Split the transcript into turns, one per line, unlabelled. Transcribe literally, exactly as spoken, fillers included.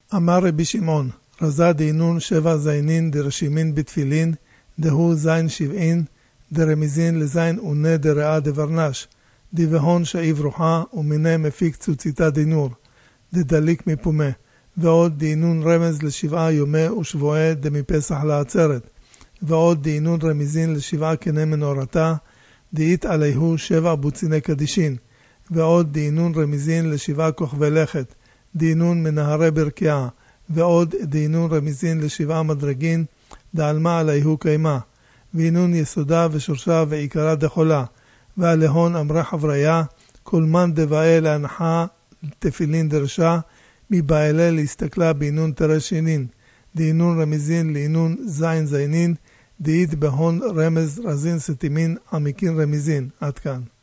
אמר רבי שמעון, רזה דינון שבע זיינין דרשימין בתפילין, דהו זין שבעין, דרמיזין לזין עונה דרעה דברנש, דיבהון שאיב רוחה ומיני מפיק צוציתה דינור, דדליק מפומה, ועוד דינון רמז לשבעה יומי ושבועי דמפסח לעצרת, ועוד דינון רמיזין לשבעה קנה מנורתה, דאית עליהו שבע בוציני קדישין, ועוד דינון רמיזין לשבעה כוכבי לכת, דינון מנהרי ברקיעה, ועוד דינון רמיזין לשבעה מדרגין, דעלמה עליהו קיימה, וינון יסודה ושורשה ועיקרה דחולה, ועליהון אמרה חבריה, כל מן דבאה להנחה תפילין דרשה, מבעלה להסתכלה בינון תרשינין, דינון רמיזין לינון זין זינין, דאית בהון רמז רזין סתימין עמיקין רמיזין. עד כאן.